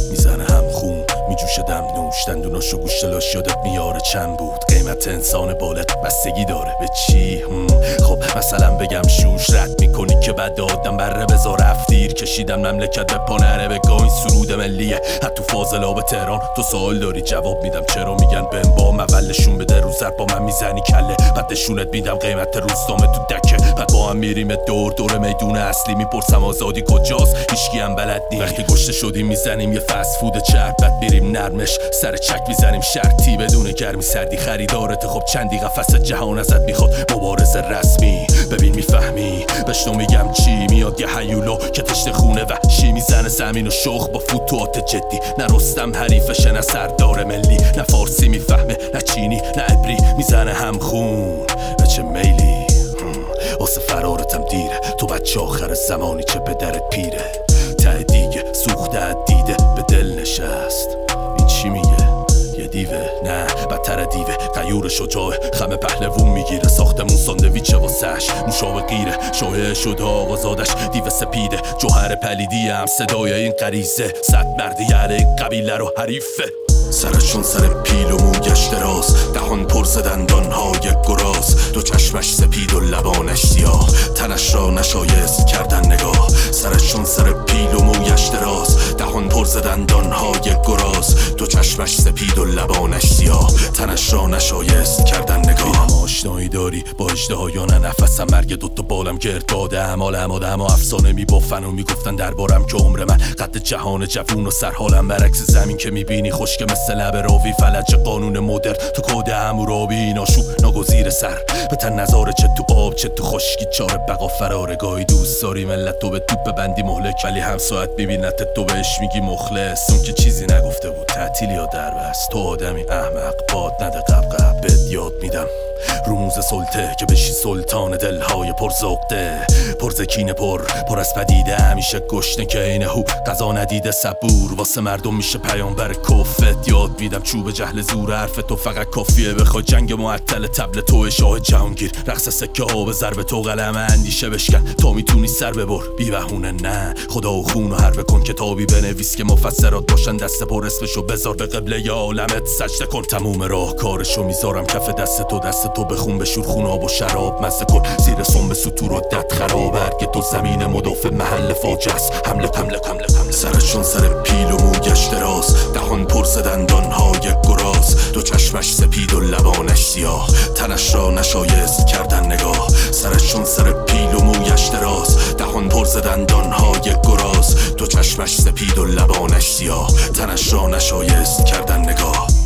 میزنه هم خون میجوشه دم نوش دندوناشو گوشت لاش یادت میاره چند بود قیمت انسان بالغ بستگی داره به چی؟ خب مثلا بگم شوش رد میکنی که بعد آدم بره بذار رفتیر کشیدن مملکت به پا نره بگاه این سرود ملیه حتی فاضلاب تهران تو سوال داری جواب میدم چرا میگن بهم با اولشون بده رو زر با من میزنی کله بعد نشونت میدم قیمت روزنامه تو دکه بعد با هم میریم دور میدون اصلی میپرسم آزادی کجاست هیچکی هم بلد نی وقتی گشته شدیم میزنیم یه فست فود چرب بعد میریم نرمش سر چک میزنیم شرطی بدون گرمی سردی خریدارت خب چندی قفس جهان ازت میخواد مبارزه رسمی ببین میفهمی بهش میگم چی میاد یه هیولا که تشت خونه وحشی میزنه زمین و شخ با فوتوات جدی نه رستم حریفشه نه سردار ملی نه فارسی میفهمه نه چینی نه عبری میزنه هم خون به چه میلی واسه فرارتم دیره تو بچه آخر زمانی چه به درت پیره ته دیگه سوخته دیده به دل نشست این چی میگه یه دیوه نه بدتر دیوه غیور شجاعه خم پهلوون میگیره ساختمون ساندویچه واسش نوشابه غیره شایعه شده آقازادش دیوه سپیده جوهر پلیدی هم صدای این غریزه صد مردی یاره این قبیله رو حریفه سرشون سر پیل و موگش دراز دهان پر ز دندانهای گراز دو چشمش سپید و لبانش سیاه تنش را نشایست کردن نگاه سرشون سر پیل و موگش دراز دهان پر ز دندانهای گراز دو چشمش سپید و لبانش سیاه تنش را نشایست کردن نگاه آشنایی داری با اژدهایان نفسم مرگ دوتا بالم گرد باده عمالم آدم و افسانه میبافن و میگفتن دربارم که عمر من قد جهان جوون و سرحالم برعکس زمین که میبینی خشک مثل لب راوی فلج قانون مدر تو کود همورابی ناشو ناگزیر سر به تن نظاره چه تو آب چه تو خشکی چاره بقا فرارگاهی دوست داری ملت تو به توپ ببندی مهلک ولی هم ساعت میبینت تو بهش میگی مخلص اون که چیزی نگفته بود تعطیل یا دربست تو آدمی احمق باد نده قبقب بهت یاد میدم رموز سلطه که بشی سلطان دلهای پرزقده پرزکینه پر از پدیده همیشه گشنه که اینه هو قضا ندیده صبور واسه مردم میشه پیامبر کفت یاد میدم چوب جهل زور حرف تو فقط کافیه بخوای جنگ معطل تبل تو شاه جهانگیر رقص سکه ها به ضرب تو قلم اندیشه بشکن تا میتونی سر ببر بی بهونه نه خدا و خون و حرف کن کتابی بنویس که مفسرات باشن دست پر اسمشو بذار به قبله ی عالمت سجده کن تموم راه کارشو میذارم کف دست تو بخون بشور خون آب و شراب مزه کن زیر سنب سطور و دد خراب هرگه تو زمین مدافع محل فاجعه است حمله سرشون سر پیل و موگش دراز دهان پر ز دندانهای گراز دو چشمش سپید و لبانش سیاه تنش را نشایست کردن نگاه سرشون سر پیل و موگش دراز دهان پر ز دندانهای گراز دو چشمش سپید و لبانش سیاه تنش را نشایست کردن نگاه